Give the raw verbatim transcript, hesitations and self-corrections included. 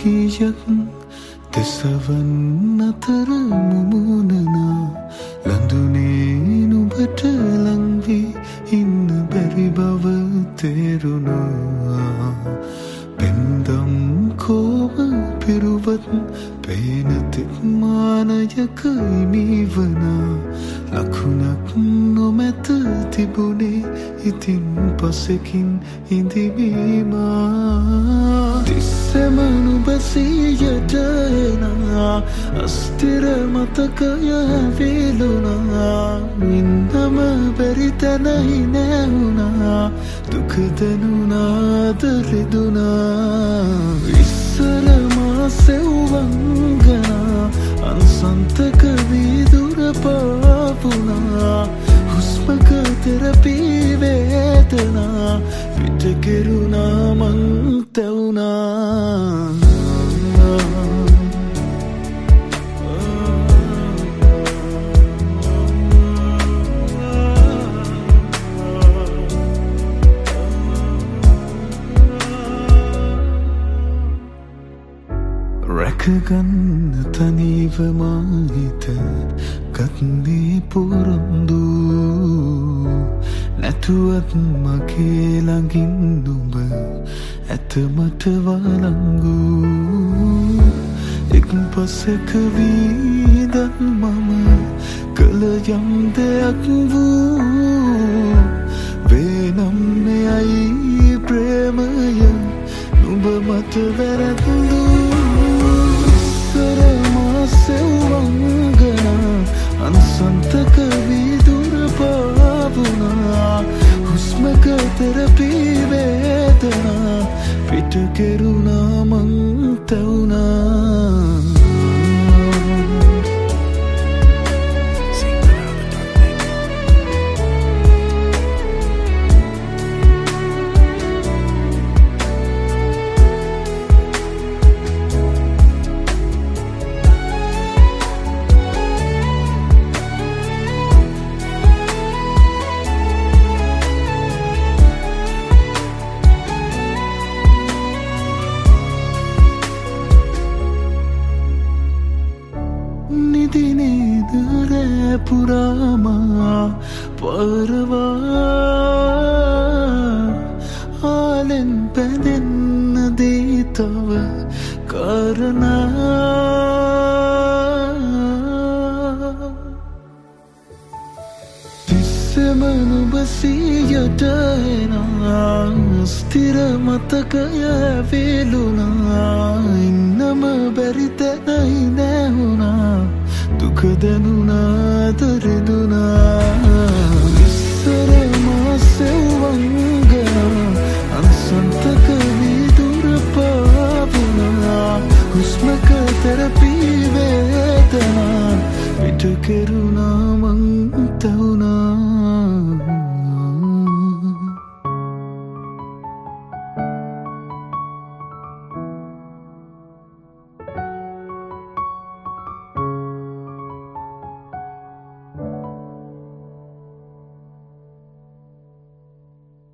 ගීයක් දෙසවන් අතර මුමුණනා ලඳුනේ නුඹට ලංවී ඉන්න බැරි බව තේරුණා පෙන්දම් කෝව පිරුවත් පේනතෙක් මානයක ඉනිවනා ලකුණක් නොමැත තිබුණේ ඉතින් පසෙකින් ඉඳිවීමා තිස්සෙම නුඹ සියයට එනා අස්තිර මතකය වේලුණා ඉන්නම බැරි තැනයි නැවුණා දුක දැනුණාද රිදුණා ඉස්සර මා සෙව්වංගනා අන්සන්තක වීදුර පාපුණා හුස්මක තෙරපී වේදනා පිට කෙරුණා මං තැවුණා රැකගන්න තනිව මාහිත ගත්නේ පොරොන්දු නැතුවත් මගේ ළඟින් නුඹ ඇත මට වලංගු එක් පසෙක වීදන් මම කළ යම් දෙයක් වූ වේනම් මෙයයි ප්‍රේමය නුඹ මට වැරදු සෙව්වංගනා අන්සන්තක වීදුර පාවුණා හුස්මක තෙරපී වේදනා පිට කෙරුණා මං තැවුණා පුරාමා පරවා ආලෙන් පැදෙන්න දීතව කරනා තිස්සෙම නුඹ සියයට එනා ස්ථිර මතකය වේලුණා ඉන්නම බැරි තැනයි නැවුණා දුක දැනුණාද රිදුණා